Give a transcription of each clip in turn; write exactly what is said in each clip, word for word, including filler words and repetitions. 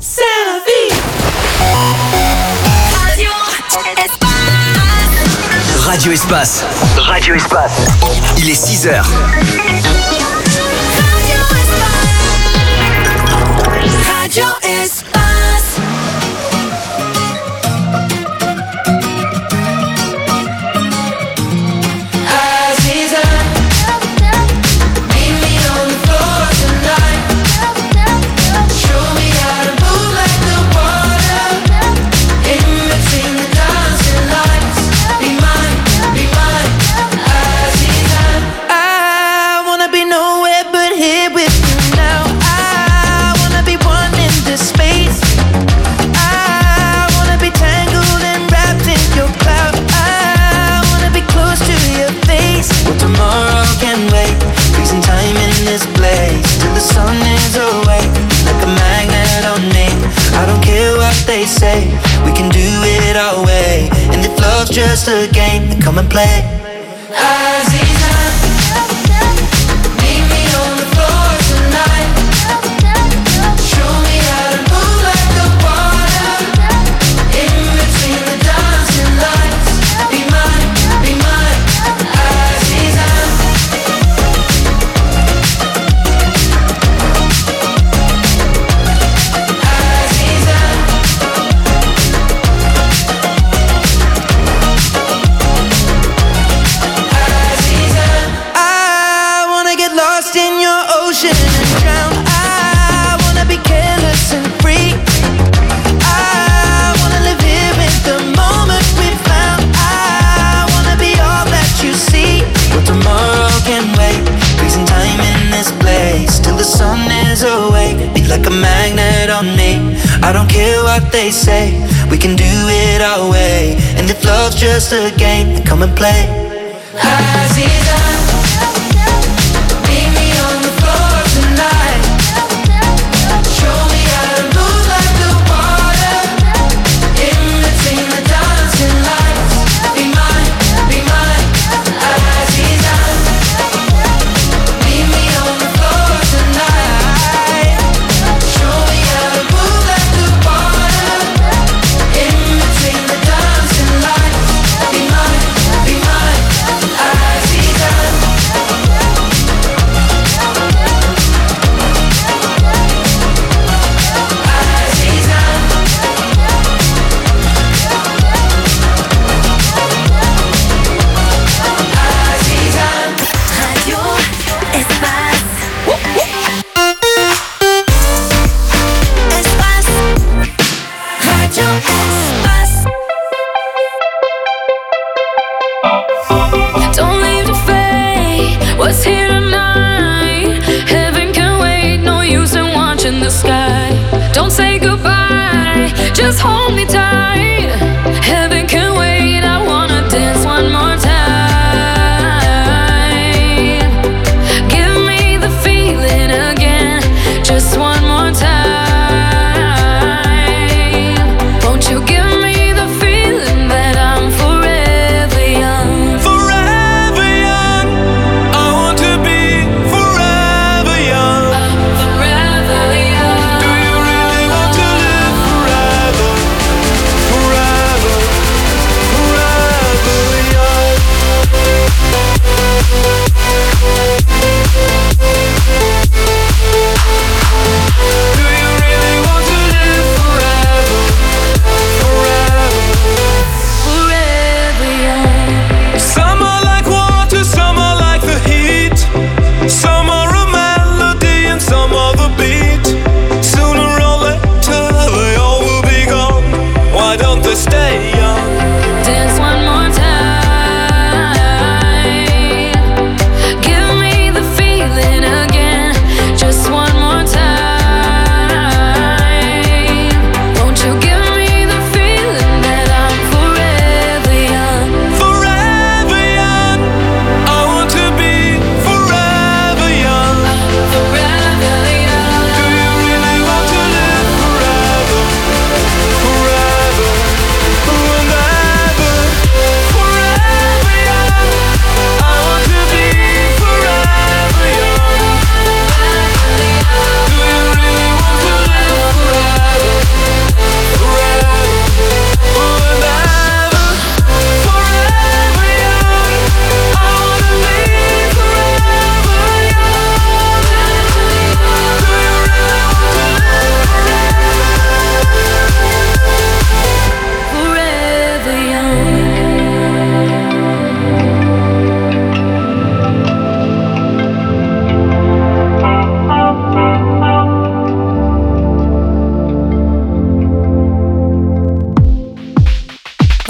C'est la vie. Radio Espace. Radio Espace. Radio Espace. Il est six heures. Radio Espace. Radio Espace. They say we can do it our way, and if love's just a game, then come and play. Aziza, meet me on the floor tonight. Show me how to move like the water in between the dancing lights. Be mine, be mine, Aziza. Like a magnet on me. I don't care what they say, we can do it our way, and if love's just a game, then come and play. Aziza, meet me on the floor tonight. Show me how to move like the water in between the dancing lights. Be mine, be mine, Aziza. Meet me on the floor tonight. Just hold me tight. Heaven can wait. I wanna dance one more time. Give me the feeling again. Just one more time. Won't you give me the feeling that I'm forever young? Forever young. I want to be forever young. I'm forever young. Do you really want to live forever?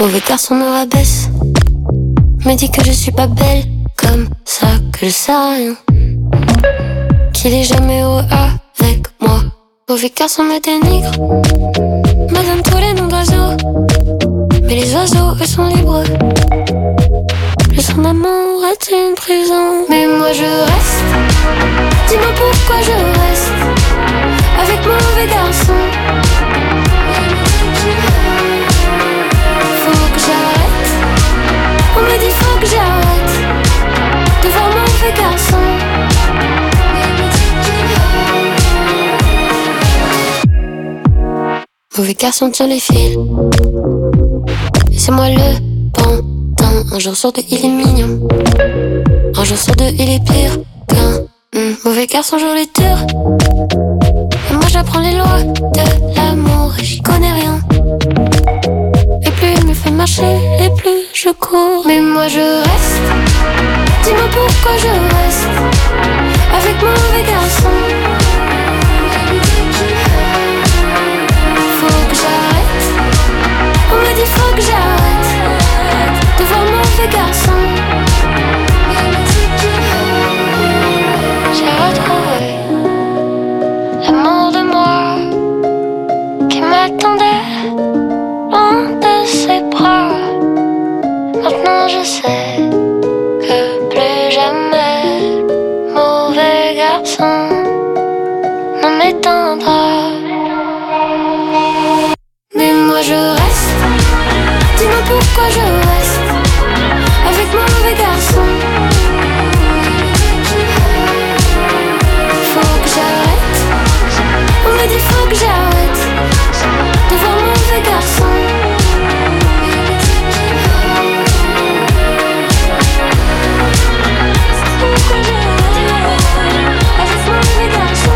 Mauvais garçon me rabaisse, me dit que je suis pas belle, comme ça que je sais rien, qu'il est jamais heureux avec moi. Mauvais garçon me dénigre, me donne tous les noms d'oiseaux, mais les oiseaux eux sont libres. Le son d'amour est une prison, mais moi je reste. Dis-moi pourquoi je reste avec mauvais garçon. Faut que j'arrête, on me dit faut que j'arrête de voir mauvais garçon. Mauvais garçon tient les fils, et c'est moi le pantin. Un jour sur deux il est mignon, un jour sur deux il est pire qu'un mmh. Mauvais garçon joue les tours, et moi j'apprends les lois de l'amour et j'y connais rien. Et plus il me fait marcher, et plus je cours. Mais moi je reste, dis-moi pourquoi je reste avec mauvais garçon. Faut que j'arrête, on me dit faut que j'arrête de voir mauvais garçon. J'ai retrouvé l'amour de moi qui m'attendait loin de ses bras. Maintenant je sais que plus jamais mauvais garçon ne m'éteindra. Mais moi je reste, dis-moi pourquoi je reste avec mauvais garçon. Faut que j'arrête, on me dit faut que j'arrête de voir mauvais garçon. Pourquoi j'arrête avec mauvais garçon.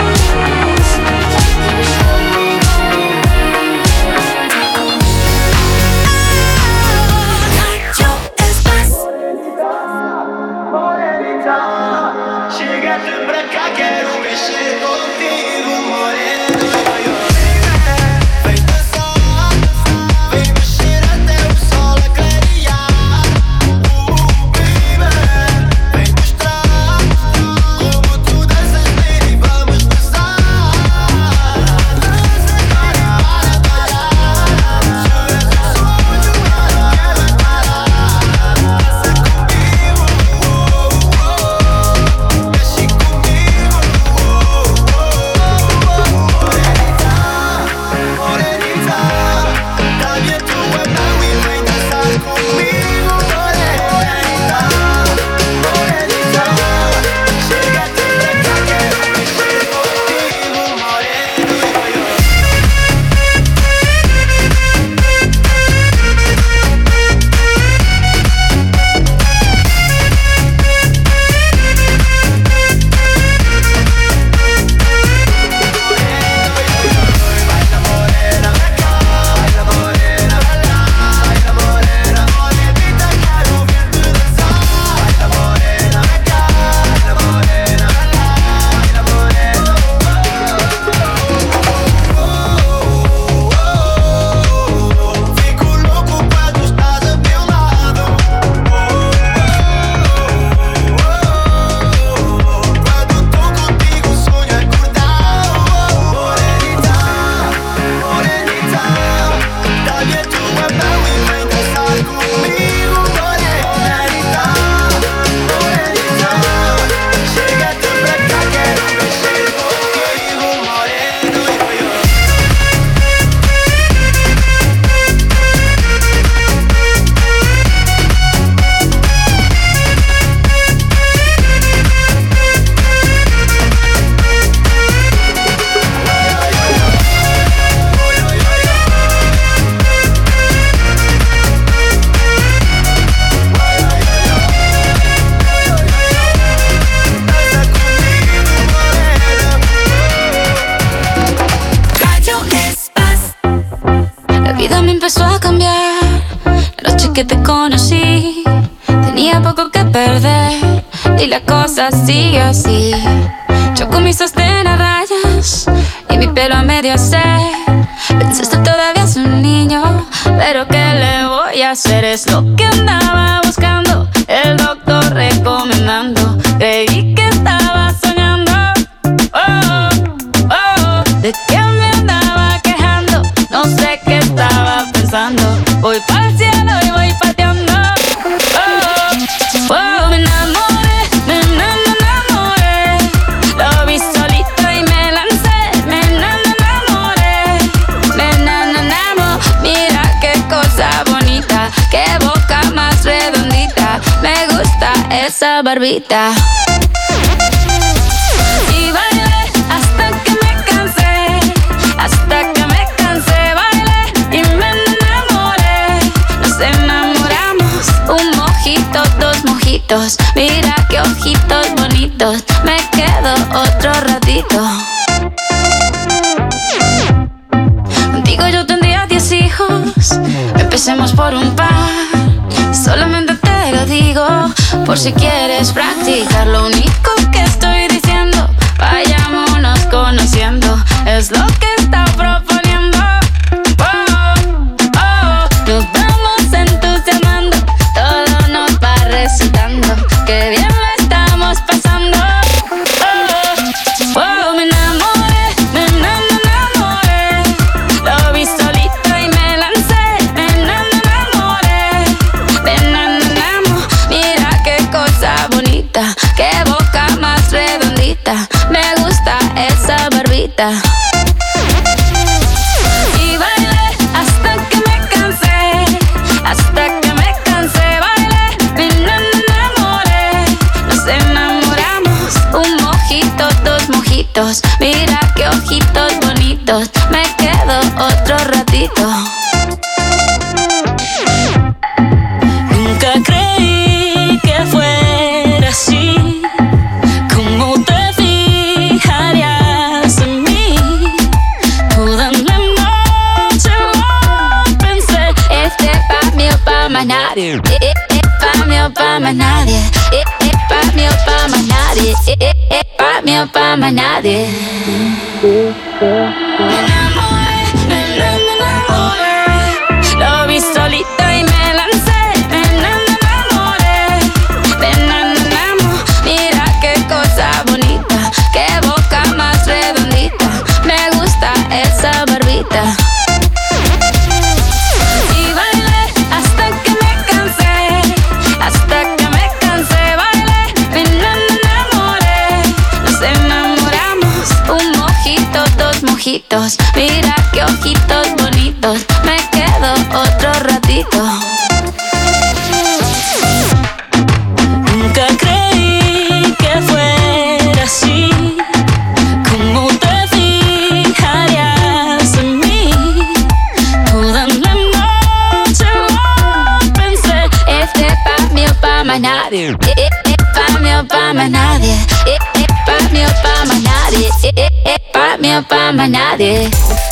Que te conocí, tenía poco que perder y la cosa sigue así. Yo con mi sostén a rayas y mi pelo a medio hacer. Pensaste todavía es un niño, pero ¿qué le voy podía ser, es lo que andaba buscando. El doctor recomendando, creí que estaba soñando. Oh, oh, ¿de qué me andaba quejando? No sé qué estaba pensando. Voy pa'l cielo y voy pateando. Oh, oh, me enamoré, me enamoré. Lo vi solito y me lancé. Me enamoré, me enamoré. Mira qué cosa bonita, qué boca más redondita. Me gusta esa barbita. Y bailé hasta que me cansé, hasta que me cansé. Bailé y me enamoré. Nos enamoramos, un mojito, dos mojitos. Mira qué ojitos bonitos. Me quedo otro ratito. Contigo yo tendría diez hijos. Empecemos por un par. Solamente te lo digo por si quieres practicar. Lo único que estoy diciendo, vayámonos conociendo. Es lo que está proponiendo. Oh, oh, nos vamos entusiasmando. Todo nos va resultando. Qué bien lo estamos pasando. Oh, oh, me enamoré, me enamoré. Lo vi solito y me lancé. Me enamoré, me enamoramos. Mira qué cosa bonita, qué boca más redondita. Me gusta esa barbita. Y bailé hasta que me cansé, hasta que me cansé. Bailé, me enamoré. Nos enamoramos, un mojito, dos mojitos. Mira qué ojitos bonitos. Me quedo otro ratito. Nunca creí que fuera así. ¿Cómo te fijarías en mí? Toda la noche lo pensé. Este pa' mí o pa' más nadie. Eh, eh, eh, pa' mí o pa' más nadie. Eh, eh, pa' mí o pa' más nadie. Eh, eh, eh, pa' mí o pa' más nadie. Me enamoré, me enamoré. Lo vi solito y me lancé. Me enamoré, me enamoramos. Mira qué cosa bonita, qué boca más redondita. Me gusta esa barbita. Y bailé hasta que me cansé, hasta que me cansé. Bailé, me enamoré. Nos enamoramos, un mojito, dos mojitos. Mira qué ojitos bonitos. Me quedo otro ratito. Nunca creí que fuera así. ¿Cómo te fijarías en mí? Toda la noche lo pensé. Este pa' mí o pa' más nadie. Eh, eh, eh, pa' mí o pa' más nadie. Eh, eh, pa' mí o pa' más nadie. Eh, eh, eh, pa' mí o pa' más nadie.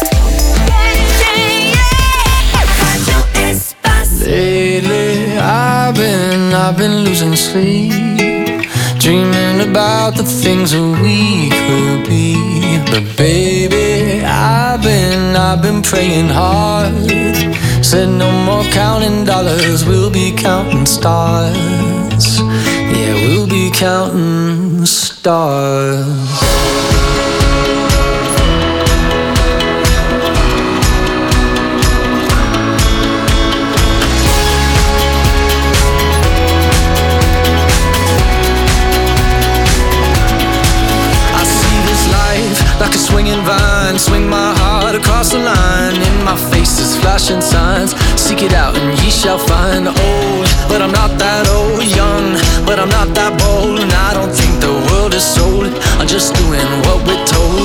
Lately, I've been, I've been losing sleep, dreaming about the things that we could be. But baby, I've been, I've been praying hard. Said no more counting dollars, we'll be counting stars. Yeah, we'll be counting stars. Like a swinging vine, swing my heart across the line. In my face is flashing signs. Seek it out and ye shall find. Old, but I'm not that old. Young, but I'm not that bold. And I don't think the world is sold. I'm just doing what we're told.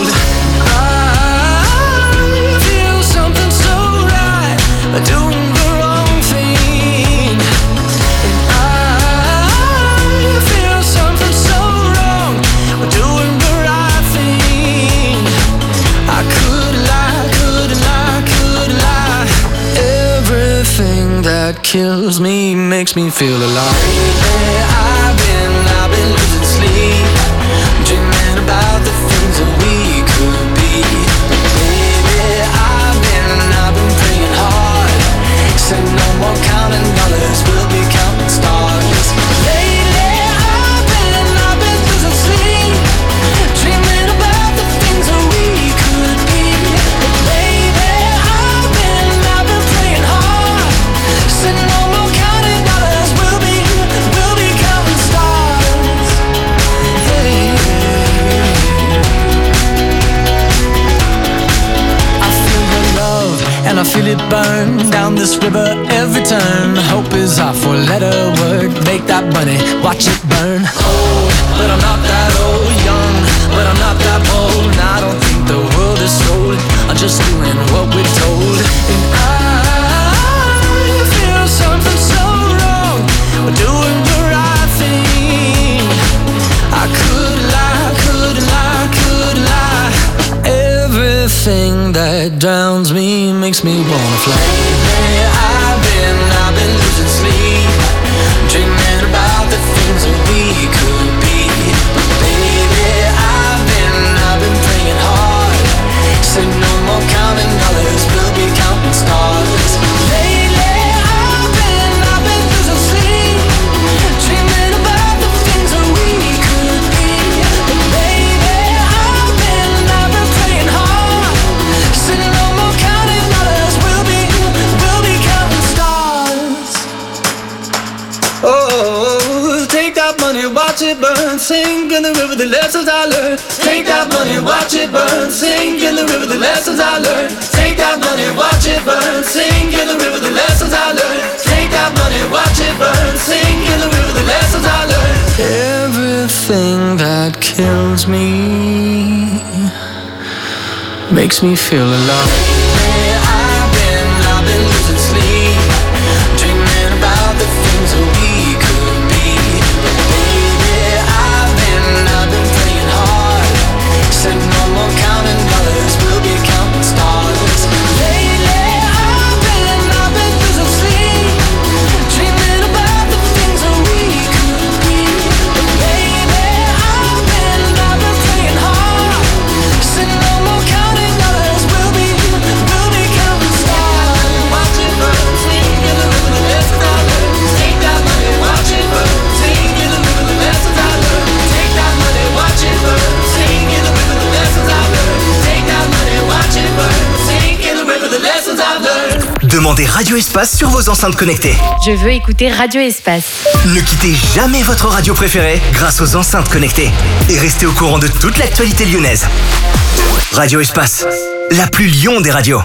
I feel something so right, doing the wrong thing. And I feel something so wrong, doing the right thing. I could lie, could lie, could lie. Everything that kills me makes me feel alive. Lately, I've been, I've been losing sleep, dreaming about the things that we could be. Baby, I've been, I've been praying hard. Said no more counting and I feel it burn down this river every turn. Hope is our four-letter word. Make that money, watch it burn. Old, but I'm not that old. Young, but I'm not that bold. And I don't think the world is sold. I'm just doing what we're told. And I feel something so wrong. We're doing the right thing. I could lie, could lie, could lie. Everything that drowns me makes me wanna fly. Lately I've been, I've been losing sleep, dreaming about the things that we could be. But baby, I've been, I've been praying hard. Said no more counting dollars, we'll be counting stars. Lately I've been, I've been losing sleep, dreaming about the things that we could be. But baby, I've been, I've been praying hard. Said no more counting dollars, we'll be, we'll be counting stars. Oh, take that money, watch it burn, sink in the river the lessons I learned. Take that money, watch it burn, sink in the river the lessons I learned. Take that money, watch it burn, sink in the river the lessons I learned. Take that money, watch it burn, sink in the river the lessons I learned. Everything that kills me makes me feel alive. I've been, I've been losing sleep, dreaming about the things that we could be. But baby, I've been, I've been praying hard. Said no more counting dollars, we'll be counting stars. Lately, I've been, I've been losing sleep, dreaming about the things that we could be. But baby, I've been, I've been praying hard. Said no more counting dollars, we'll be, we'll be counting stars. Watch it burn, sink in the river the lessons I learned. Take that money, watch it burn, sink in the river the lessons I learned. Take that money, watch it burn, sink in the river the lessons I learned. Take that money, watch it burn, sink in the river the lessons I learned. Demandez Radio Espace sur vos enceintes connectées. Je veux écouter Radio Espace. Ne quittez jamais votre radio préférée grâce aux enceintes connectées. Et restez au courant de toute l'actualité lyonnaise. Radio Espace, la plus Lyon des radios.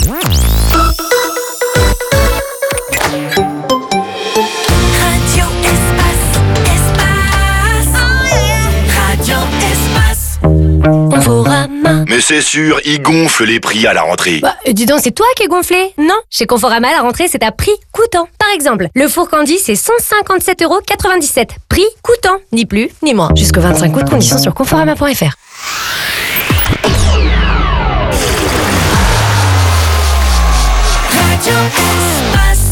Radio Espace, Espace. Radio Espace. Conforama. Mais c'est sûr, ils gonflent les prix à la rentrée. Bah, dis donc, c'est toi qui es gonflé? Non, chez Conforama, la rentrée, c'est à prix coûtant. Par exemple, le four Candy, c'est cent cinquante-sept euros quatre-vingt-dix-sept. Prix coûtant, ni plus, ni moins. Jusqu'au vingt-cinq août, conditions sur conforama point f r. Radio Espace.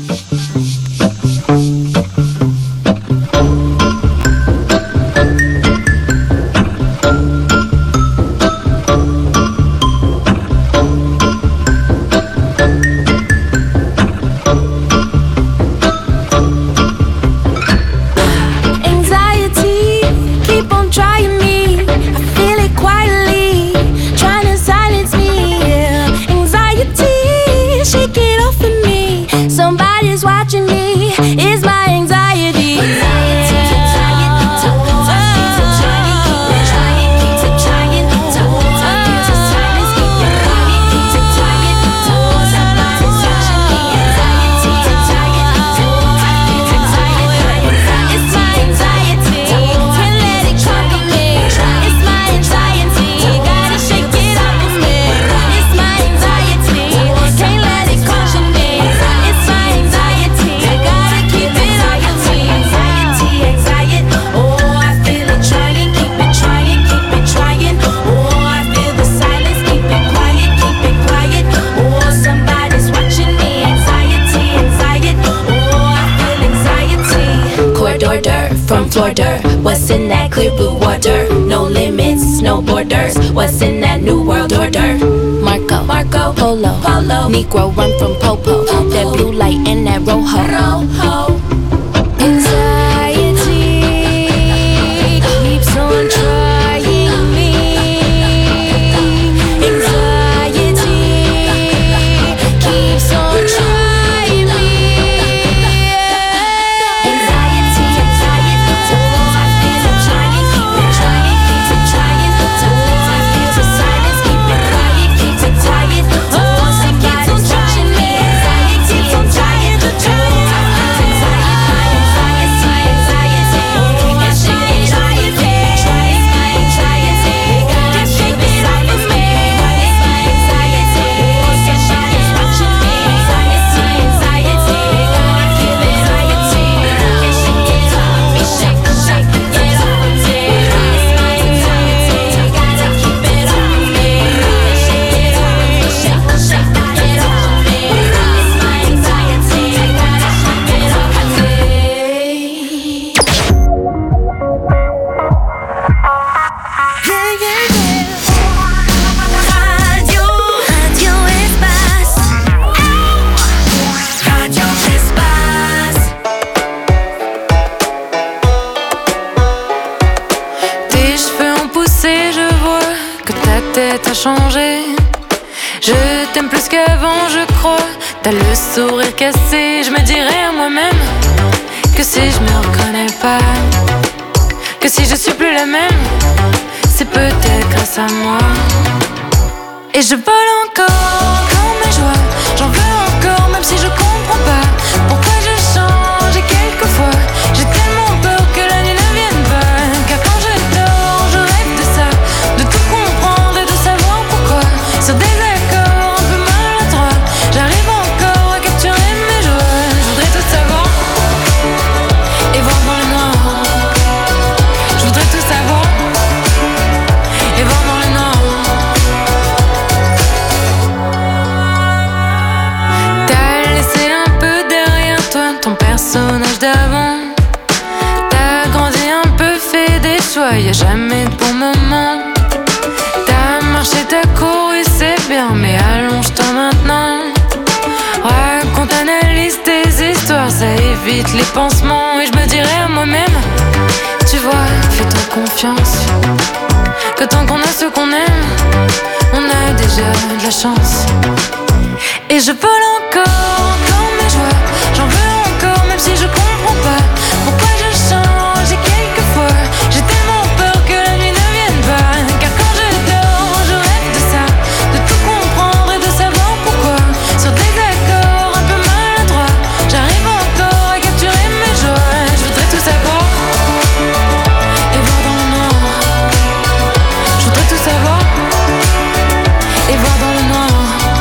Anxiety, keep on trying me. I feel it quietly, trying to silence me. Yeah. Anxiety, shake it off of me. Somebody's watching me. It's my anxiety. From Florida, what's in that clear blue water? No limits, no borders. What's in that new world order? Marco, Marco, Polo, Polo, Negro run from Popo. Popo. That blue light and that rojo. Rojo. Anxiety keeps on trying me. Anxiety keeps on trying me. Anxiety, anxiety, oh, I feel it trying, keep it trying, keep it trying. Oh, I feel the silence, keep it quiet, keep it tired. Oh, somebody's watching me. qu'avant, je crois. T'as le sourire cassé, je me dirais à moi-même que si je me reconnais pas, que si je suis plus la même, c'est peut-être grâce à moi. Et je vole encore, encore mes joies, j'en veux encore même si je comprends pas pourquoi je change et quelquefois j'ai tellement peur que la nuit ne vienne pas. Car quand je dors, je rêve de ça, de tout comprendre et de savoir pourquoi. Sur des accords un peu maladroits, j'arrive encore à capturer mes joies. Je voudrais tout savoir et voir dans le noir. Je voudrais tout savoir et voir dans le noir. T'as laissé un peu derrière toi ton personnage d'avant. T'as grandi un peu, fait des choix, y'a jamais de bon moment. T'as marché, t'as couru, c'est bien, mais allonge-toi maintenant. Raconte, analyse tes histoires, ça évite les pansements. Et je me dirais à moi-même, tu vois, fais-toi confiance, que tant qu'on a ce qu'on aime, on a déjà de la chance. Et je vole encore, encore mes joies, j'en veux encore même si je comprends pas pourquoi je change. Et quelquefois j'ai tellement peur que la nuit ne vienne pas. Car quand je dors, je rêve de ça, de tout comprendre et de savoir pourquoi. Sur des accords un peu maladroits, j'arrive encore à capturer mes joies. Je voudrais tout savoir et voir dans le noir. Je voudrais tout savoir et voir dans le noir.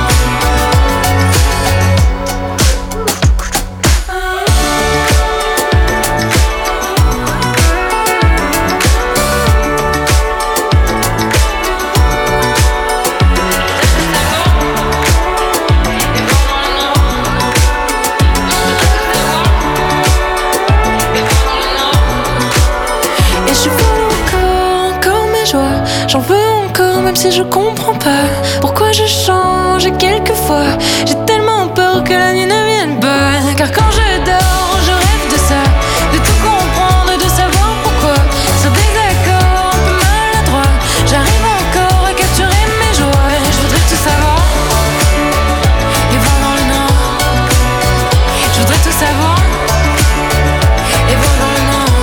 Et je vole encore, encore mes joies, j'en veux encore même si je comprends pas pourquoi je change. Et quelquefois j'ai tellement peur que la nuit ne vienne pas. Car quand je dors, je rêve de ça, de tout comprendre et de savoir pourquoi. Sur des accords un peu maladroits, j'arrive encore à capturer mes joies. Je voudrais tout savoir et voir dans le noir. Je voudrais tout savoir et voir dans le noir.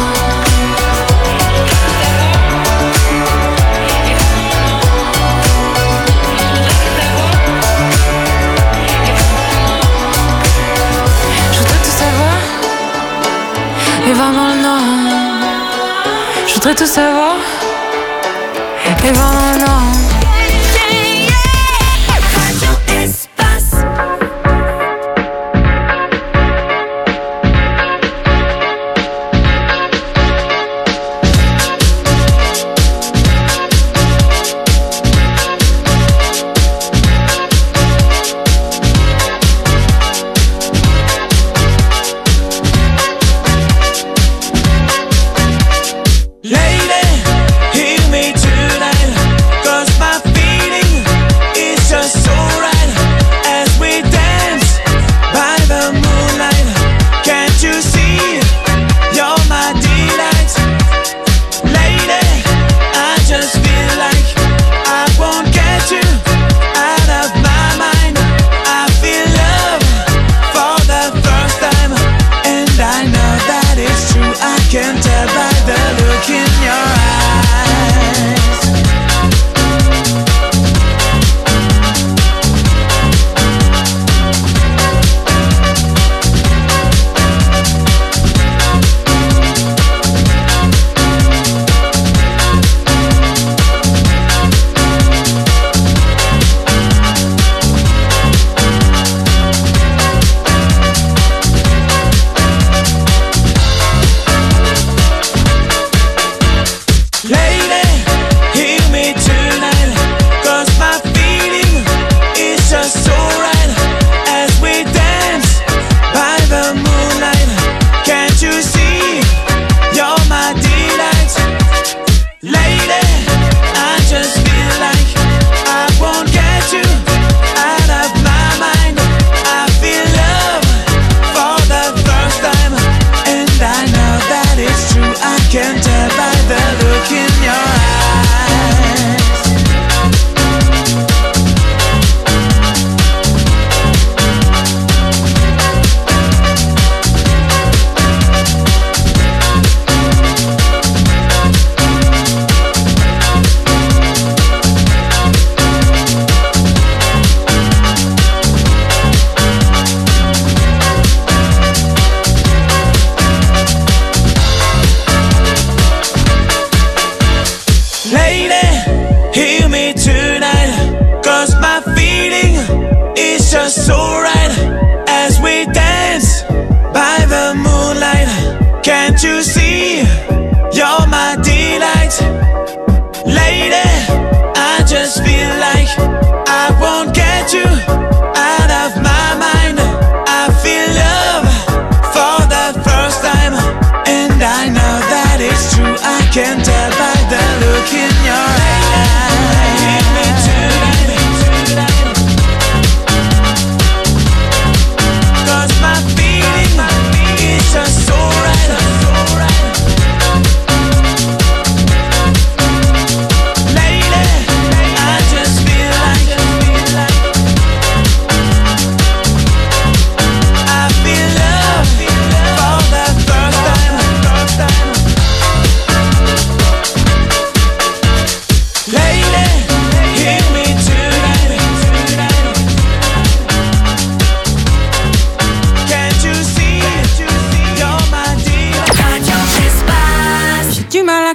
Je voudrais tout savoir et voir dans le noir. Je voudrais tout savoir et voir dans le noir. Radio Espace. Lady, hear me tonight.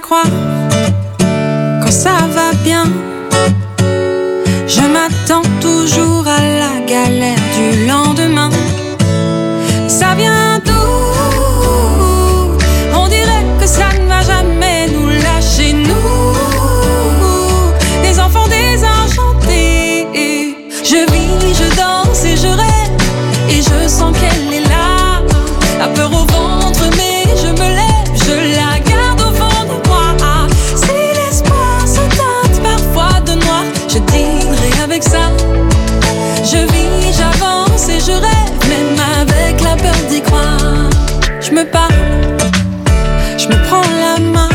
croire quand ça va bien. Je m'attends toujours à la galère du lendemain. Ça vient d'où? On dirait que ça ne va jamais nous lâcher, nous, des enfants désenchantés. Je vis, je danse et je rêve, et je sens qu'elle est là. La peur au ventre, mais je me lève, je la garde au fond de moi. Si l'espoir se teinte parfois de noir, je dealerai avec ça. Je vis, j'avance et je rêve, même avec la peur d'y croire. Je me parle, je me prends la main.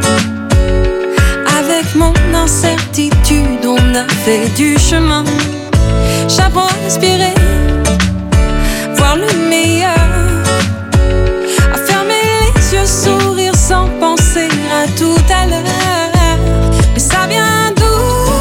Avec mon incertitude, on a fait du chemin. J'apprends à respirer, voir le meilleur, à fermer les yeux, sourire sans penser à tout à l'heure. Mais ça vient d'où?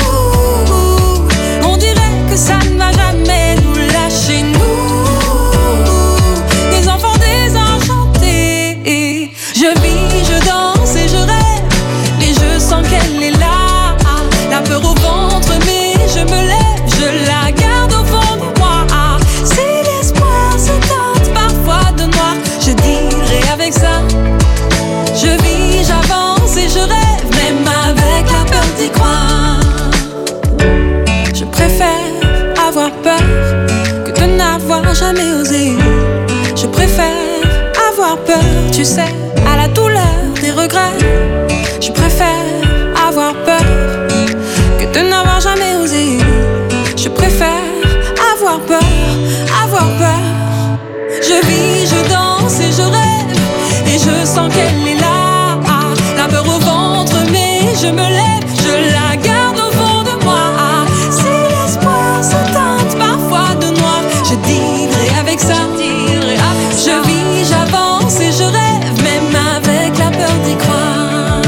On dirait que ça ne va jamais nous lâcher, nous, des enfants désenchantés. Je vis, je danse et je rêve, et je sens qu'elle est là. La peur au ventre, mais je me lève, je la garde au fond de moi. Si l'espoir se teinte parfois de noir, je dealerai avec ça. Je vis, j'avance et je rêve, même avec la peur d'y croire. Je préfère avoir peur que de n'avoir jamais osé. Je préfère avoir peur, tu sais, à la douleur des regrets. Je préfère avoir peur que de n'avoir jamais osé. Je préfère avoir peur, avoir peur. Je vis, je danse et je rêve, et je sens qu'elle est là. La peur au ventre, mais je me lève, je la garde au fond de moi. Si l'espoir se teinte parfois de noir, je dealerai avec ça. Je vis, j'avance et je rêve, même avec la peur d'y croire.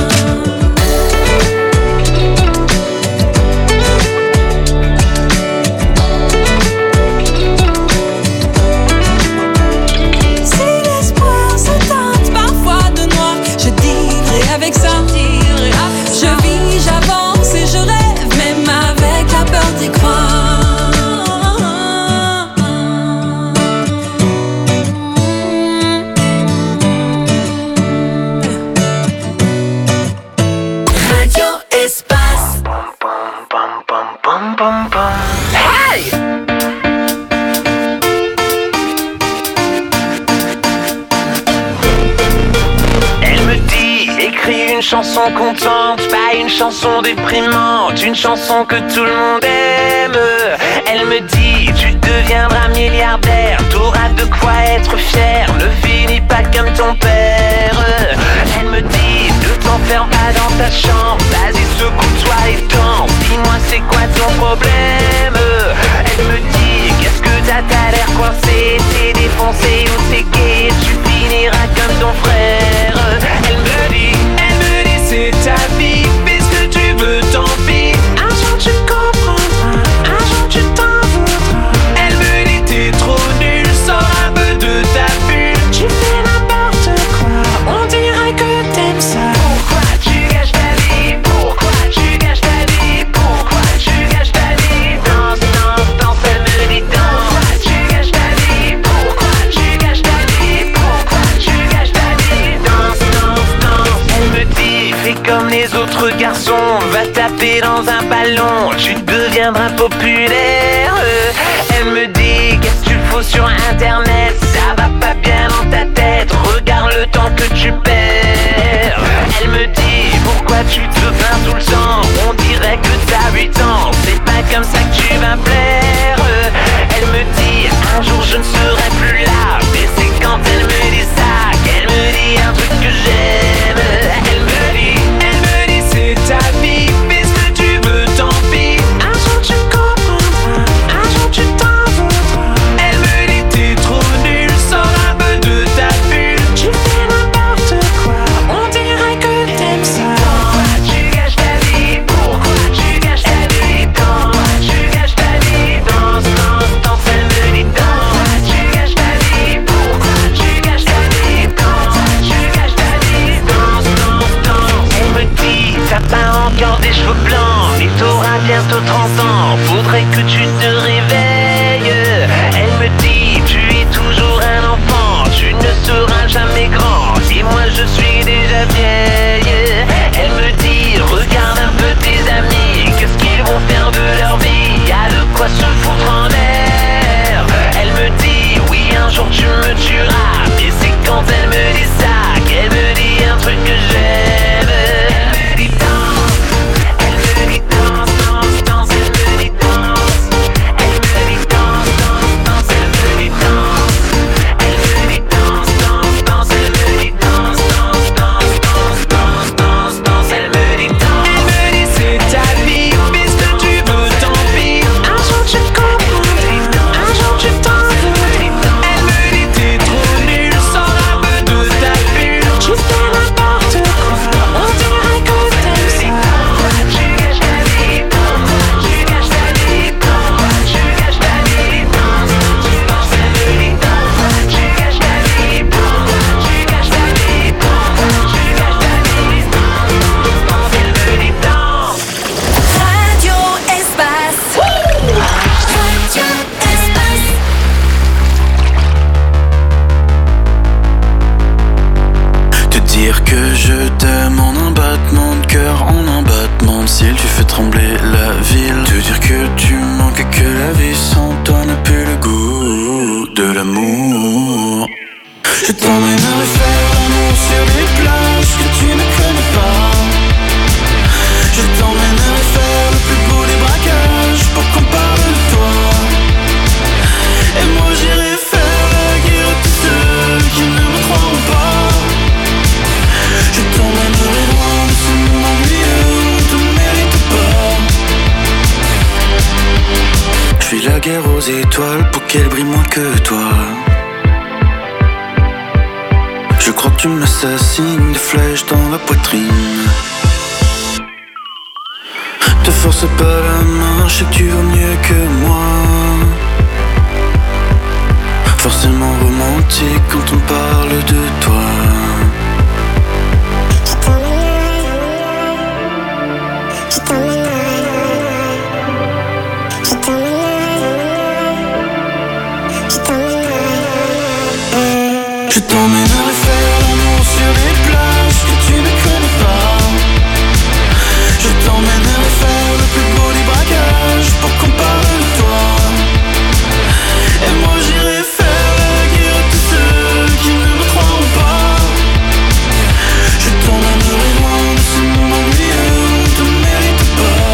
Si l'espoir se teinte parfois de noir, je dealerai avec ça. Je vis, j'avance et je rêve, même avec la peur d'y croire. Radio Espace. Hey! Elle me dit, écris une chanson contente, pas une chanson déprimante, une chanson que tout le monde aime. Elle me dit, tu deviendras milliardaire, t'auras de quoi être fier, ne finis pas comme ton père. Elle me dit, ne t'enferme pas dans ta chambre, vas-y secoue-toi et danse, dis-moi c'est quoi ton problème. Elle me dit, qu'est-ce que t'as, t'as l'air coincé, t'es défoncé ou t'es gay, tu finiras comme ton frère. Elle me dit, elle me dit c'est ta vie, fais ce que tu veux, tant pis. Un jour tu comprendras, un jour tu t'en voudras. Elle me dit t'es trop nul, sors un peu de ta bulle, tu fais n'importe quoi, on dirait que t'aimes ça. Pourquoi tu gâches ta vie, pourquoi tu gâches ta vie, pourquoi tu gâches ta vie. Danse, danse, danse, elle me dit danse. Pourquoi tu gâches ta vie, pourquoi tu gâches ta vie, pourquoi tu gâches ta vie. Danse, danse, danse. Elle me dit fais comme les autres garçons, va taper dans un ballon, tu deviendras populaire. Elle me dit qu'est-ce que tu fous sur internet, ça va pas bien dans ta tête, regarde le temps que tu perds. Elle me dit pourquoi tu te plains tout le temps, on dirait que t'as huit ans, c'est pas comme ça que tu vas plaire. Elle me dit un jour je ne serai plus là, mais c'est quand elle me dit ça qu'elle me dit un truc que j'aime. Elle me dit, elle me dit c'est ta vie, fais ce que tu veux, tant pis. Un jour tu comprendras, un jour tu t'en voudras. Elle me dit t'es trop nul, t'emmènerai faire l'amour sur des plages que tu ne connais pas. Je t'emmènerai faire le plus beau des braquages pour qu'on parle de toi. Et moi j'irai faire la guerre à tous ceux qui ne me croiront pas. Je t'emmènerai loin de ce monde ennuyeux où on te mérite pas. Je fais la guerre aux étoiles pour qu'elles brillent moins que toi. Je crois que tu m'assassines, des flèches dans la poitrine. Te force pas la main, je sais que tu vaux mieux que moi. Forcément romantique quand on parle de toi. Je t'emmènerai faire l'amour sur des plages que tu ne connais pas. Je t'emmènerai faire le plus beau des braquages pour qu'on parle de toi. Et moi j'irai faire la guerre à tous ceux qui ne me croiront pas. Je t'emmènerai loin de ce monde ennuyeux où on te mérite pas.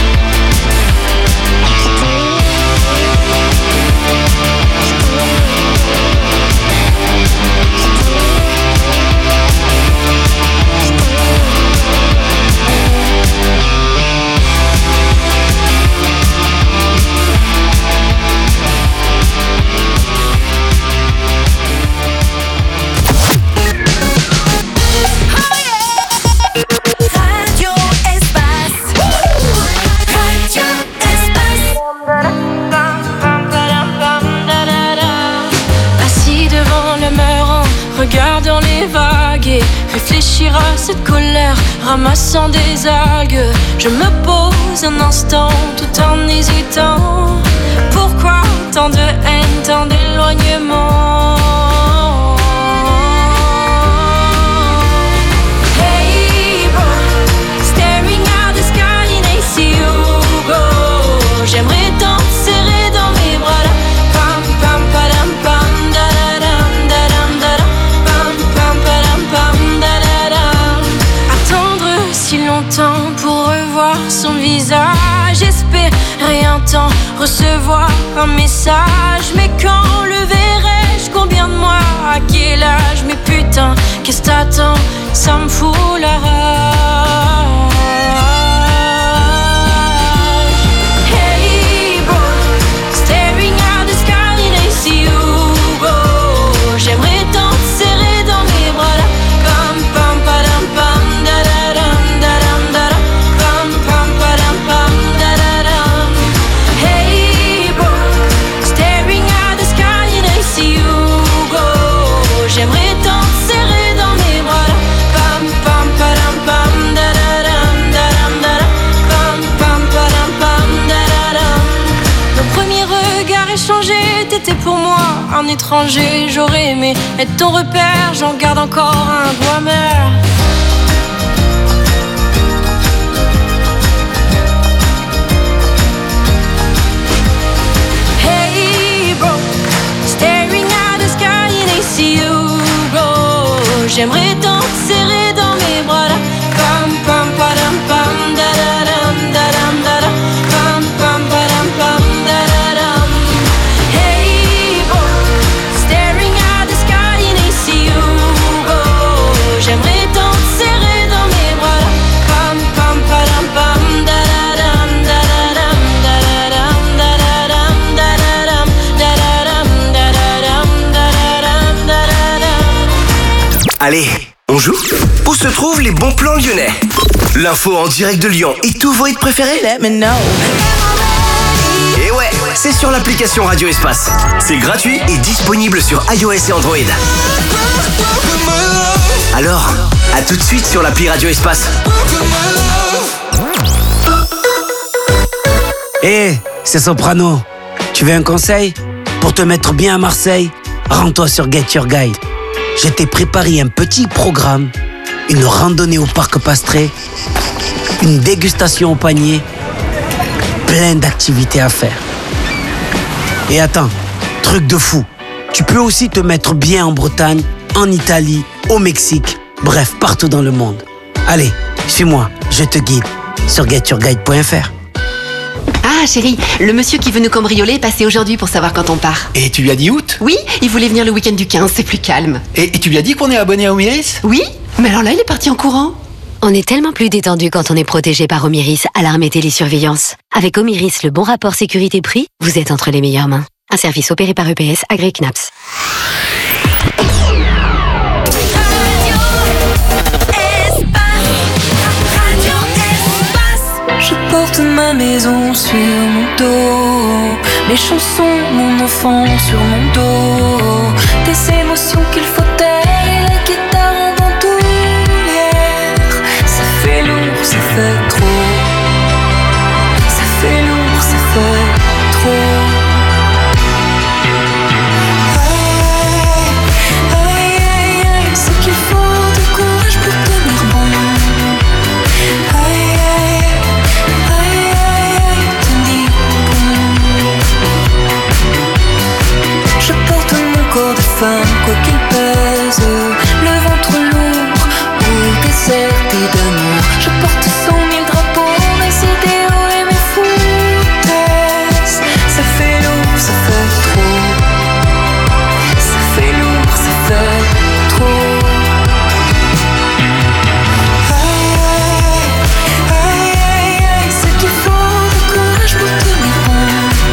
Regardant les vagues et réfléchir à cette colère, ramassant des algues. Je me pose un instant tout en hésitant. Pourquoi tant de haine, tant d'éloignement? Hey bro, staring at the sky and I see you go. J'aimerais t'en serrer dans mes bras là. Pam pam padam pam da da dam da dam da dam. Attendre si longtemps pour revoir son visage, espérer un temps, recevoir un message. Mais quand le verrai-je? Combien de mois? À quel âge? Mais putain, qu'est-ce t'attends? Ça me fout la rage. Hey bro, staring at the sky and I see you go. J'aimerais t'en serrer dans mes bras là. Pam pam padam pam da da dam da dam da dam. Pam pam padam pam da da dam. Hey bro, staring at the sky and I see you go. J'aimerais t'en serrer dans mes bras là. Pam pam padam pam da da dam da dam da dam. Pam pam padam pam da da dam. Nos premiers regards échangés, t'étais pour moi un étranger. J'aurais aimé être ton repère, j'en garde encore un goût amer. Hey bro, staring at the sky and I see you go. J'aimerais t'en serrer dans mes bras là. Pam pam padam pam da da dam da dam da dam. Pam pam padam pam da da dam. Hey bro, staring at the sky and I see you go. J'aimerais t'en serrer dans mes bras là. Pam pam padam pam da da dam da da dam da da dam da da dam da da dam da da dam da da dam da da dam da da dam. Allez, on joue? Où se trouvent les bons plans lyonnais? L'info en direct de Lyon et tous vos hits préférés? Let me know. Et ouais, c'est sur l'application Radio Espace. C'est gratuit et disponible sur iOS et Android. Alors, à tout de suite sur l'appli Radio Espace. Hé, hey, c'est Soprano. Tu veux un conseil? Pour te mettre bien à Marseille, rends-toi sur Get Your Guide. Je t'ai préparé un petit programme, une randonnée au parc Pastré, une dégustation au panier, plein d'activités à faire. Et attends, truc de fou, tu peux aussi te mettre bien en Bretagne en Italie, au Mexique, bref, partout dans le monde. Allez, suis-moi, je te guide sur get your guide point f r. Ah chérie, le monsieur qui veut nous cambrioler est passé aujourd'hui pour savoir quand on part. Et tu lui as dit août? Oui, il voulait venir le week-end du quinze, c'est plus calme. Et, et tu lui as dit qu'on est abonné à Omiris? Oui, mais alors là il est parti en courant. On est tellement plus détendu quand on est protégé par Omiris, alarme et télésurveillance. Avec Omiris, le bon rapport sécurité-prix, vous êtes entre les meilleures mains. Un service opéré par E P S, agréé C N A P S. Je porte ma maison sur mon dos, mes chansons, mon enfant sur mon dos, des émotions qu'il faut taire et la guitare en bandoulière. Ça fait lourd, ça fait trop. Ça fait lourd, ça fait trop. Aïe, aïe, aïe, aïe, c'est qu'il faut du courage pour tenir bon. Aïe, aïe. Je porte mon corps de femme, quoi qu'il pèse, le ventre lourd ou déserté d'amour. Je porte cent mille drapeaux, mes idéaux et mes foutaises. Ça fait lourd, ça fait trop. Ça fait lourd, ça fait trop. Aïe, aïe, aïe, aïe, c'est qu'il faut du courage pour tenir bon.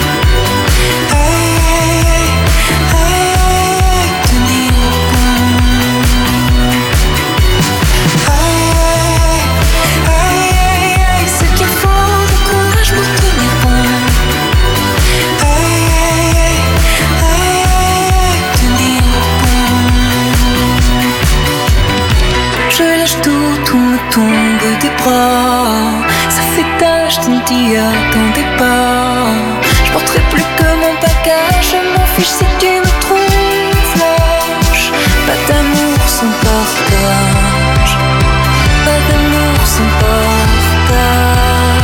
Tout, tout me tombe des bras. Ça fait tache, tu ne t'y attendais pas. Je porterai plus que mon bagage. Je m'en fiche si tu me trouves lâche. Pas d'amour sans partage. Pas d'amour sans partage.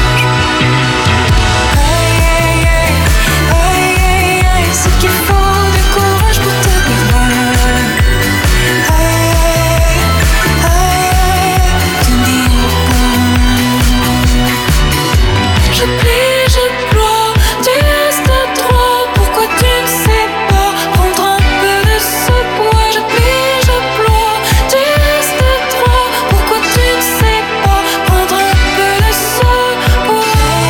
Aïe, aïe, aïe, aïe, aïe, aïe, c'est qu'il faut du courage pour tenir bon. Je plie, je ploie, tu restes à trois. Pourquoi tu ne sais pas prendre un peu de ce poids? Je plie, je ploie, tu restes à trois. Pourquoi tu ne sais pas prendre un peu de ce poids?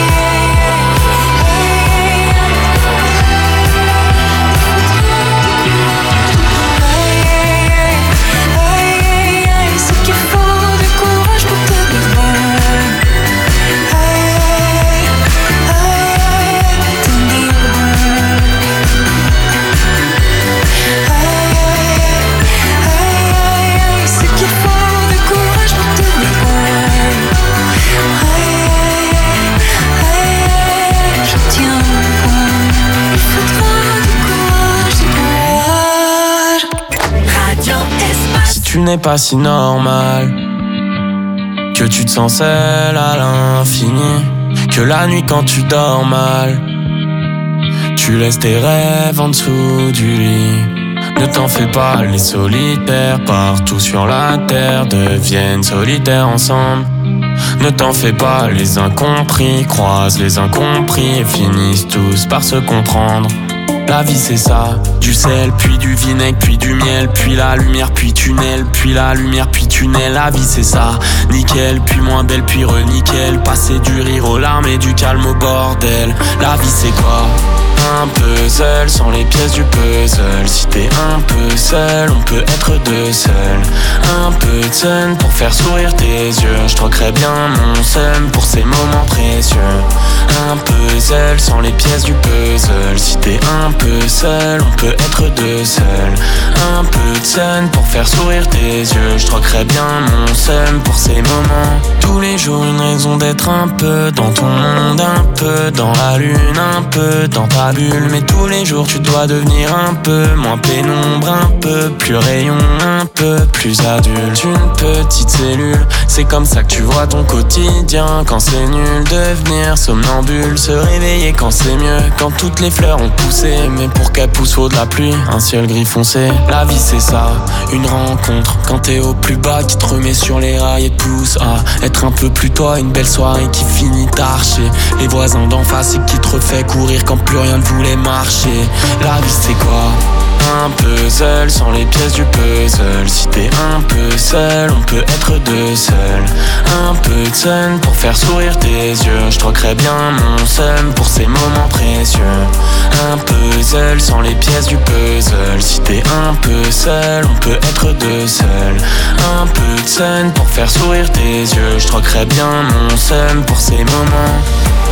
Aïe, aïe, aïe, c'est qu'il faut du courage pour tenir bon. Tu n'es pas si normal, que tu te sens seul à l'infini, que la nuit quand tu dors mal, tu laisses tes rêves en dessous du lit. Ne t'en fais pas, les solitaires partout sur la terre deviennent solitaires ensemble. Ne t'en fais pas, les incompris croisent les incompris et finissent tous par se comprendre. La vie c'est ça, du sel, puis du vinaigre, puis du miel, puis la lumière, puis tunnel, puis la lumière, puis tunnel. La vie c'est ça, nickel, puis moins belle, puis re-nickel. Passer du rire aux larmes et du calme au bordel. La vie c'est quoi? Un puzzle sans les pièces du puzzle. Si t'es un peu seul, on peut être deux seuls. Un peu de sun pour faire sourire tes yeux. Je troquerais bien mon seum pour ces moments précieux. Un puzzle sans les pièces du puzzle. Si t'es un peu seul, on peut être deux seuls. Un peu de sun pour faire sourire tes yeux. Je troquerais bien mon seum pour ces moments. Tous les jours une raison d'être un peu dans ton monde, un peu dans la lune, un peu dans ta bulle. Mais tous les jours tu dois devenir un peu moins pénombre, un peu plus rayon, un peu plus adulte. Une petite cellule, c'est comme ça que tu vois ton quotidien. Quand c'est nul, devenir somnambule, se réveiller quand c'est mieux. Quand toutes les fleurs ont poussé, mais pour qu'elles poussent faut de la pluie, un ciel gris foncé. La vie c'est ça, une rencontre. Quand t'es au plus bas, qui te remet sur les rails et te pousse à être un peu plus toi. Une belle soirée qui finit tard chez les voisins d'en face et qui te refait courir quand plus rien ne voulait marcher. La vie c'est quoi? Un puzzle sans les pièces du puzzle. Si t'es un peu seul, on peut être deux seuls. Un peu de sun pour faire sourire tes yeux. Je troquerais bien mon seum pour ces moments précieux. Un puzzle sans les pièces du puzzle. Si t'es un peu seul, on peut être deux seuls. Un peu de sun pour faire sourire tes yeux. Je troquerais bien mon seum pour ces moments.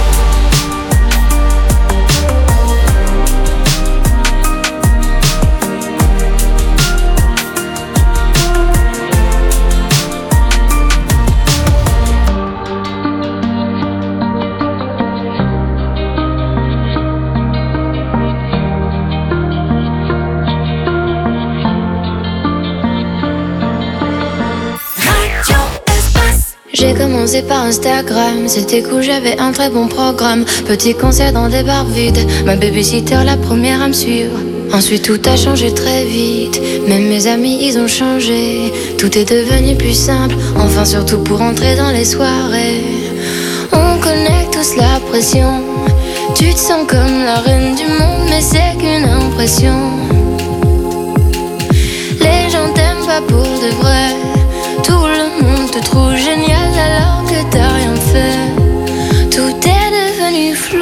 J'ai commencé par Instagram, c'était cool, j'avais un très bon programme. Petit concert dans des bars vides, ma babysitter la première à me suivre. Ensuite tout a changé très vite, même mes amis ils ont changé. Tout est devenu plus simple, enfin surtout pour entrer dans les soirées. On connaît tous la pression, tu te sens comme la reine du monde, mais c'est qu'une impression. Les gens t'aiment pas pour de vrai, tout le monde te trouve génial alors que t'as rien fait. Tout est devenu flou,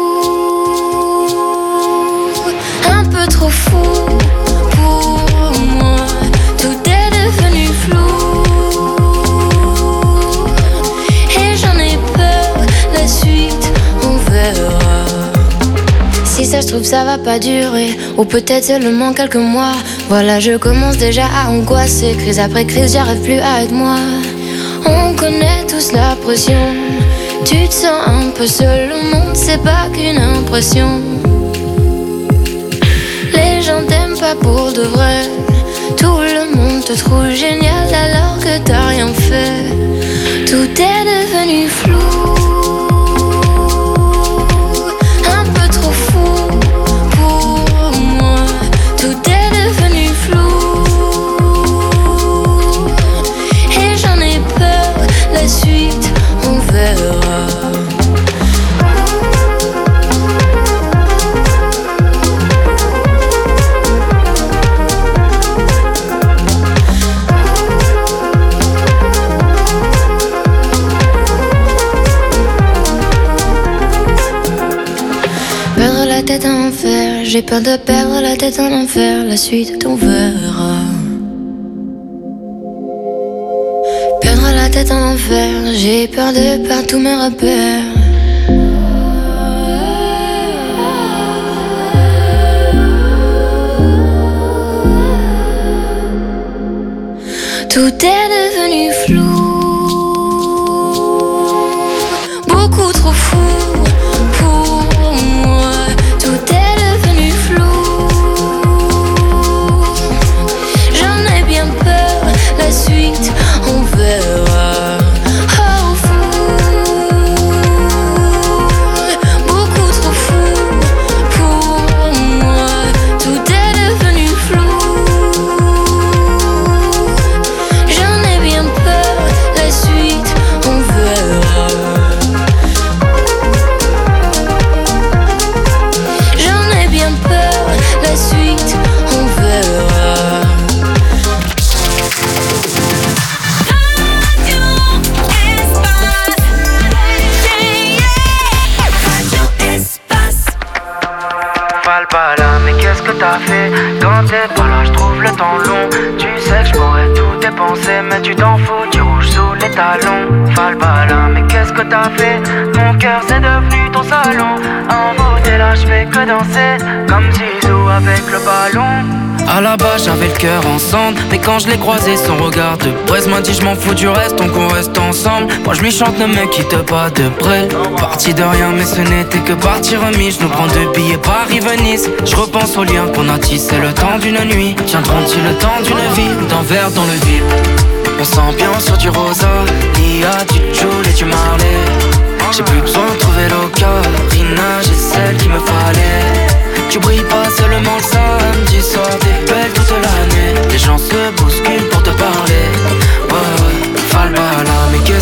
un peu trop fou pour moi. Tout est devenu flou et j'en ai peur, la suite on verra. Si ça se trouve ça va pas durer, ou peut-être seulement quelques mois. Voilà je commence déjà à angoisser, crise après crise j'arrive plus à être moi. On connaît tous la pression, tu te sens un peu seul, le monde c'est pas qu'une impression. Les gens t'aiment pas pour de vrai, tout le monde te trouve génial alors que t'as rien fait. Tout est devenu flou, un peu trop fou pour moi. Tout est devenu flou et j'en ai peur, la suite on verra. Perdre la tête en enfer, j'ai peur de perdre la tête en enfer, la suite on verra. Perdre la tête en enfer, j'ai peur de perdre tous mes repères. Tout est devenu flou, beaucoup trop fou pour moi. Tout est devenu flou, j'en ai bien peur, la suite on verra. Oh fou, beaucoup trop fou pour moi. Tout est devenu flou, j'en ai bien peur, la suite on verra. J'en ai bien peur, la suite on verra. Valbala, mais qu'est-ce que t'as fait? Quand t'es pas là, je trouve le temps long. Tu sais que je pourrais tout dépenser, mais tu t'en fous, tu rouges sous les talons. Valbala, mais qu'est-ce que t'as fait? Mon cœur c'est devenu ton salon. Envoûté là, je fais que danser, comme Zizou avec le ballon. À la base j'avais le cœur en cendre, mais quand je l'ai croisé son regard de presse m'a dit je m'en fous du reste, donc on reste ensemble. Moi je lui chante ne me quitte pas de près. Parti de rien mais ce n'était que partie remise. Je nous prends deux billets Paris-Venise. Je repense aux liens qu'on a tissé le temps d'une nuit. Tiendront-ils le temps d'une vie d'un verre dans le vide? On s'ambiance sur du rosa, il y a du Joule et du Marley. J'ai plus besoin de trouver l'ocarina, j'ai celle qu'il me fallait. Tu brilles pas seulement le Sam,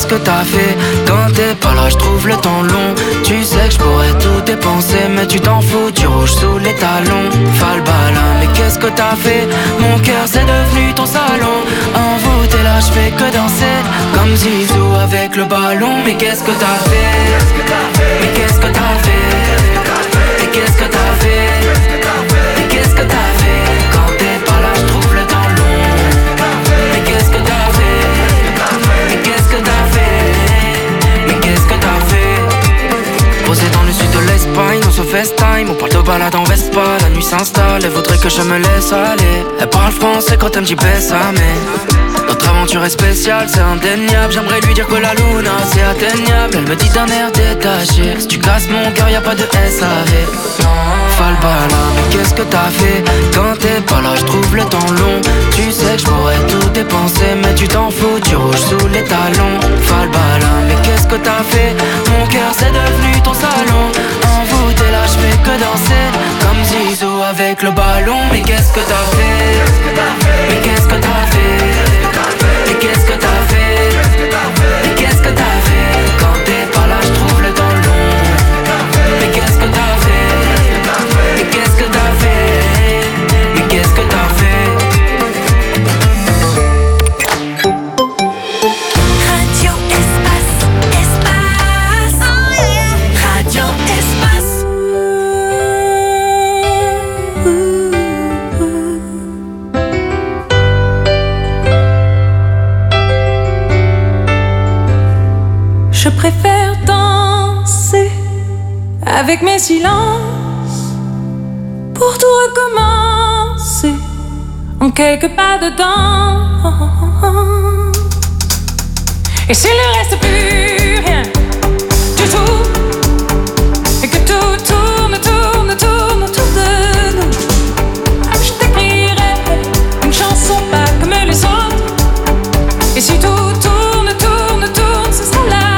qu'est-ce que t'as fait? Quand t'es pas là, je trouve le temps long. Tu sais que je pourrais tout dépenser, mais tu t'en fous, tu rouges sous les talons. Falbala, mais qu'est-ce que t'as fait? Mon cœur c'est devenu ton salon. Envoûté là, je fais que danser comme Zizou avec le ballon. Mais qu'est-ce que t'as fait? Mais qu'est-ce que t'as fait? Mais qu'est-ce que t'as fait? Mais qu'est-ce que t'as fait? Quand t'es pas là, je trouve le temps long. Mais qu'est-ce que t'as fait? Mais qu'est-ce que t'as fait? Mais qu'est-ce que t'as fait? Posé dans le sud de l'Espagne, on se FaceTime, on parle de balade en Vespa, la nuit s'installe, elle voudrait que je me laisse aller. Elle parle français quand elle me dit baisse mais notre aventure est spéciale, c'est indéniable. J'aimerais lui dire que la luna c'est atteignable. Elle me dit d'un air détaché, si tu casses mon cœur y'a pas de S A V. Non, Falbala, mais qu'est-ce que t'as fait? Quand t'es pas là, je trouve le temps long. Tu sais que je pourrais tout dépenser, mais tu t'en fous, tu rouges sous les talons. Falbala, mais qu'est-ce que t'as fait? Mon cœur c'est devenu ton salon. Envoûté là, je fais que danser comme Zizou avec le ballon. Mais qu'est-ce que t'as fait? Mais qu'est-ce que t'as fait? Mais qu'est-ce que t'as fait? Mais qu'est-ce que t'as fait? Quand t'es pas là, je trouve le temps long. Mais qu'est-ce que t'as fait? Mais qu'est-ce que t'as fait? Mais qu'est-ce que t'as fait? Radio Espace, Espace. Oh yeah. Radio Espace. Je préfère danser avec mes silences pour tout recommencer en quelques pas dedans. Et s'il ne reste plus rien du tout, et que tout tourne, tourne, tourne autour de nous, je t'écrirai une chanson pas comme les autres. Et si tout tourne, tourne, tourne, ce sera là.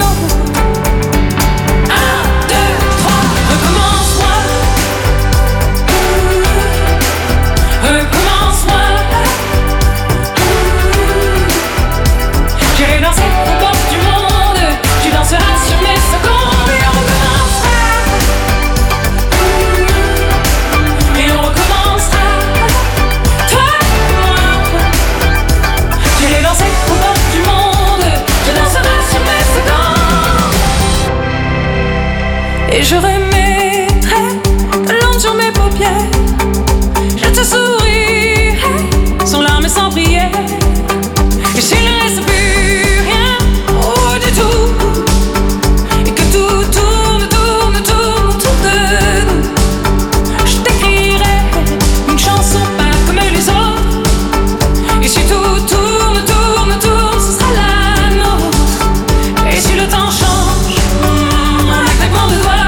Et je remettrai de l'ombre sur mes paupières. Je te sourirai sans larmes et sans prière. Et s'il ne reste plus rien, oh du tout, et que tout tourne, tourne, tourne autour de nous, je t'écrirai une chanson pas comme les autres. Et si tout tourne, tourne, tourne, ce sera la nôtre. Et si le temps change, un claquement de doigts,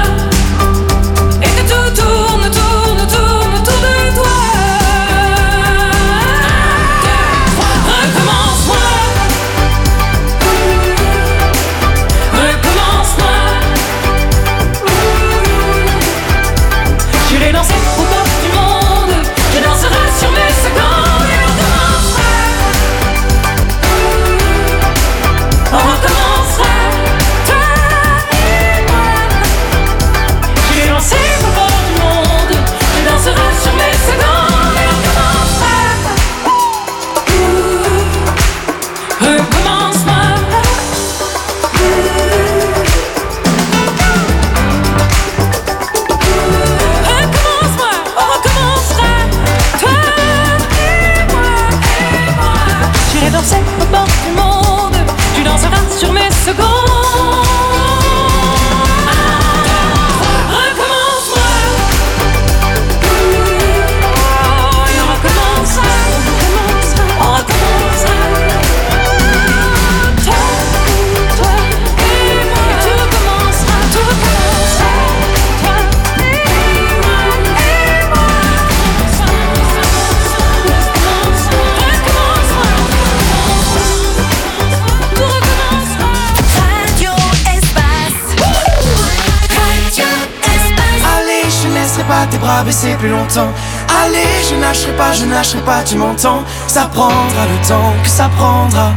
Baisser plus longtemps. Allez, je lâcherai pas, je lâcherai pas, tu m'entends. Ça prendra le temps que ça prendra.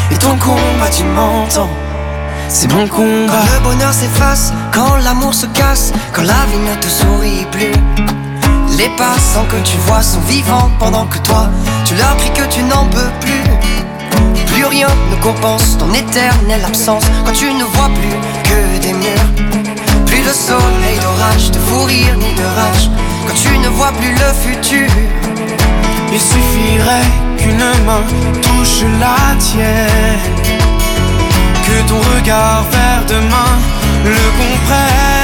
Et ton combat tu m'entends, c'est mon combat. Quand le bonheur s'efface, quand l'amour se casse, quand la vie ne te sourit plus, les passants que tu vois sont vivants pendant que toi tu leur cries que tu n'en peux plus. Plus rien ne compense ton éternelle absence quand tu ne vois plus que des murs. Plus de soleil, d'orage, de fou rire ni de rage quand tu ne vois plus le futur. Il suffirait qu'une main touche la tienne, que ton regard vers demain le comprenne.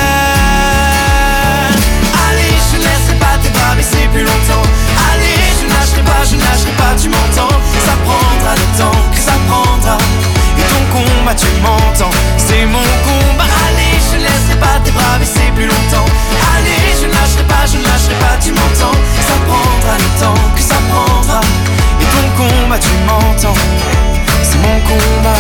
Allez, je ne laisserai pas tes bras baisser plus longtemps. Allez, je lâcherai pas, je lâcherai pas, tu m'entends. Ça prendra le temps que ça prendra. Et ton combat, tu m'entends, c'est mon combat. Allez, je ne laisserai pas tes bras baisser plus longtemps. Allez, je ne lâcherai pas, je ne lâcherai pas, tu m'entends. Ça prendra le temps que ça prendra. Et ton combat, tu m'entends, c'est mon combat.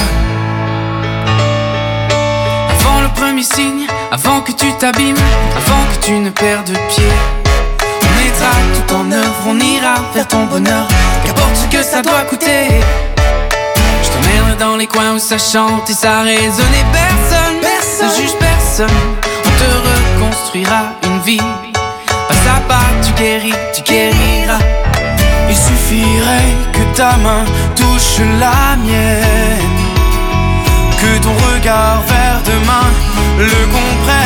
Avant le premier signe, avant que tu t'abîmes, avant que tu ne perdes pied, on mettra tout en œuvre, on ira vers ton bonheur, qu'importe ce que ça doit coûter. Je t'emmènerai dans les coins où ça chante et ça résonne et personne, personne ne juge personne. On te reconstruira une vie, pas à pas tu guéris, tu guériras. Il suffirait que ta main touche la mienne, que ton regard vers demain le comprenne.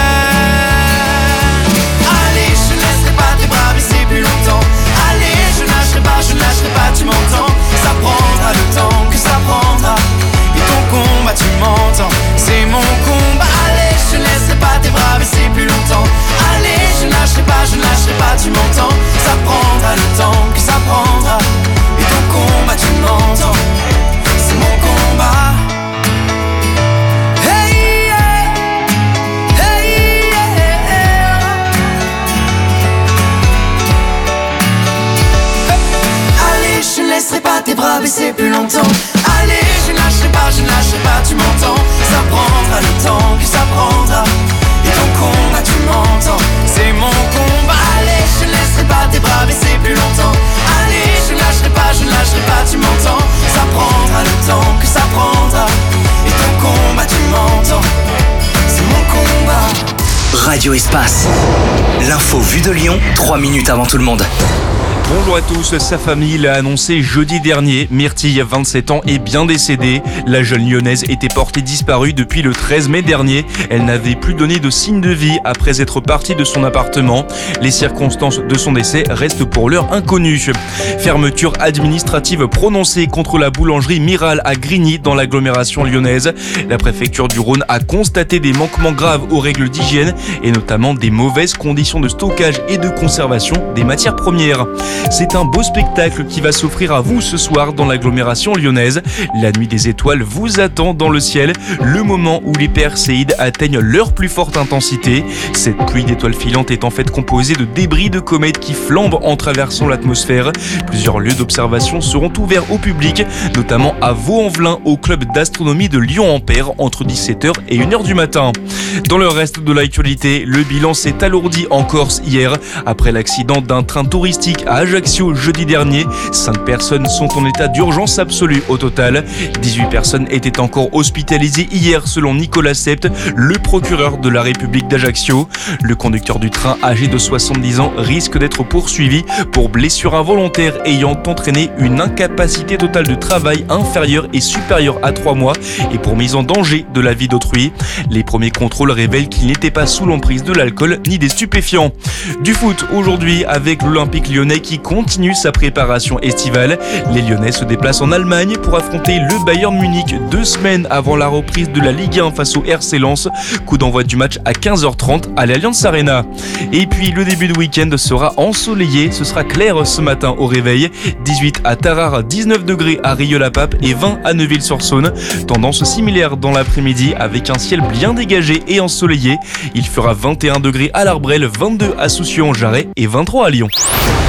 Allez, je ne laisserai pas tes bras baisser plus longtemps. Allez, je ne lâcherai pas, je ne lâcherai pas, tu m'entends. Ça prendra le temps que ça prendra. Et ton combat, tu m'entends, c'est mon combat. Allez, je ne laisserai pas tes bras baisser plus longtemps. Allez, je ne lâcherai pas, je ne lâcherai pas, tu m'entends. Ça prendra le temps que ça prendra. Et ton combat, tu m'entends, c'est mon combat. Je ne laisserai pas tes bras baisser plus longtemps. Allez, je ne lâcherai pas, je ne lâcherai pas, tu m'entends. Ça prendra le temps que ça prendra. Et ton combat, tu m'entends, c'est mon combat. Allez, je ne laisserai pas tes bras baisser plus longtemps. Allez, je ne lâcherai pas, je ne lâcherai pas, tu m'entends. Ça prendra le temps que ça prendra. Et ton combat, tu m'entends, c'est mon combat. Radio Espace. L'info vue de Lyon, trois minutes avant tout le monde. Bonjour à tous, sa famille l'a annoncé jeudi dernier. Myrtille, vingt-sept ans, est bien décédée. La jeune lyonnaise était portée disparue depuis le treize mai dernier. Elle n'avait plus donné de signe de vie après être partie de son appartement. Les circonstances de son décès restent pour l'heure inconnues. Fermeture administrative prononcée contre la boulangerie Miral à Grigny dans l'agglomération lyonnaise. La préfecture du Rhône a constaté des manquements graves aux règles d'hygiène et notamment des mauvaises conditions de stockage et de conservation des matières premières. C'est un beau spectacle qui va s'offrir à vous ce soir dans l'agglomération lyonnaise. La nuit des étoiles vous attend dans le ciel, le moment où les perséides atteignent leur plus forte intensité. Cette pluie d'étoiles filantes est en fait composée de débris de comètes qui flambent en traversant l'atmosphère. Plusieurs lieux d'observation seront ouverts au public, notamment à Vaux-en-Velin au club d'astronomie de Lyon-Ampère entre dix-sept heures et une heure du matin. Dans le reste de l'actualité, le bilan s'est alourdi en Corse hier après l'accident d'un train touristique à Ajaccio jeudi dernier. Cinq personnes sont en état d'urgence absolue au total. dix-huit personnes étaient encore hospitalisées hier selon Nicolas Sept, le procureur de la République d'Ajaccio. Le conducteur du train âgé de soixante-dix ans risque d'être poursuivi pour blessure involontaire ayant entraîné une incapacité totale de travail inférieure et supérieure à trois mois et pour mise en danger de la vie d'autrui. Les premiers contrôles révèlent qu'il n'était pas sous l'emprise de l'alcool ni des stupéfiants. Du foot aujourd'hui avec l'Olympique lyonnais qui continue sa préparation estivale. Les Lyonnais se déplacent en Allemagne pour affronter le Bayern Munich deux semaines avant la reprise de la Ligue un face au R C Lens. Coup d'envoi du match à quinze heures trente à l'Allianz Arena. Et puis le début de week-end sera ensoleillé. Ce sera clair ce matin au réveil. dix-huit à Tarare, dix-neuf degrés à Rieux-la-Pape et vingt à Neuville-sur-Saône. Tendance similaire dans l'après-midi avec un ciel bien dégagé et ensoleillé. Il fera vingt et un degrés à l'Arbrel, vingt-deux à Soucy-en-Jarret et vingt-trois à Lyon.